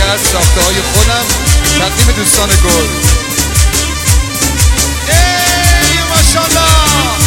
از ساخته های خودم تقدیم دوستان گل. ای ماشاءالله.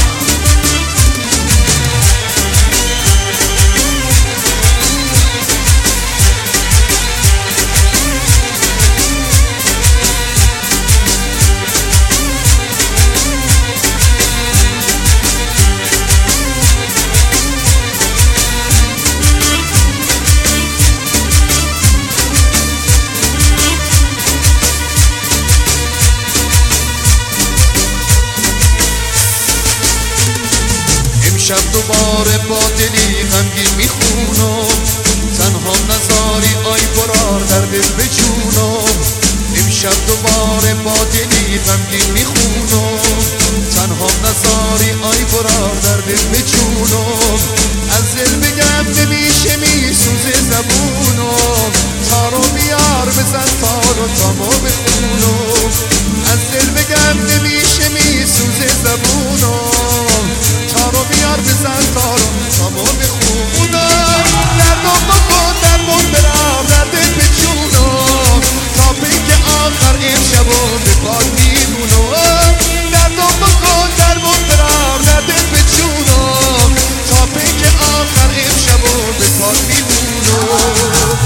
شب دوباره با دلی غمگین میخونم، تنها نزاری آی برار در دل بجونم. امشب دوباره با دلی غمگین میخونم، تنها نزاری آی برار در دل بجونم. از دل بگم نمیشه میسوزه زبونم، تارو بیار بزن تارو تامو بخونم. از دل بگم نمیشه میسوزه زبونم، تارو بیار بزن تارو تامو بخونم. دردم بکن درمون برم در دل بجونم، تا پیک آخر امشبو به پاد میمونم. دردم بکن درمون برم در دل بجونم، تا پیک آخر امشبو به پاد میمونم.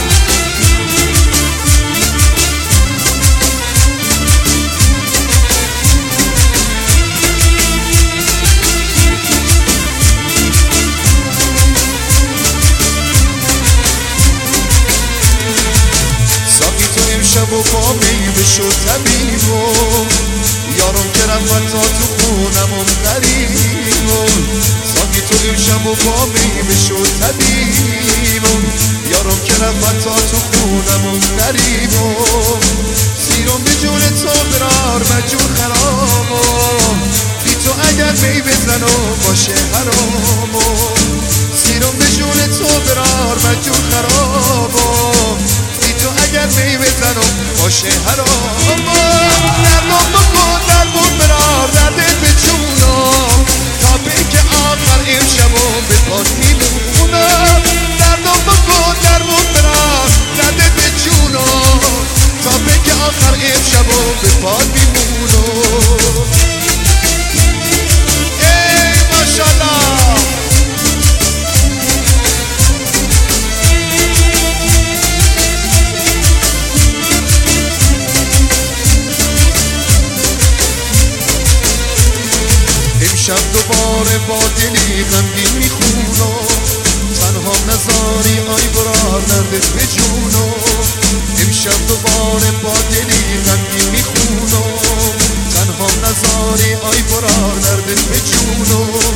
شب و با میوه شد طبیبم، یارم که رفت تا تو خونمم غریبم. ساقی تو امشب و با میوه شد طبیبم، یارم که رفت تا تو خونمم غریبم. سیرم به جون تو برار مجون خرامم، بی تو اگر می بزنم باشه حرامم. سیرم به جون تو برار مجون خرامم، اگر می بزنم باشه حرام. دردم بکن درمون برار در دل بجونم، تا پیک آخر امشبو به پاد میمونم. دردم بکن درمون برار در دل بجونم، تا پیک آخر امشبو به پاد میمونم. ای ماشاءالله. شب دوباره با دلی غمگین میخونم، تنها نزاری آی برار در دل بجونم. امشب دوباره با دلی غمگین میخونم، تنها نزاری آی برار در دل بجونم.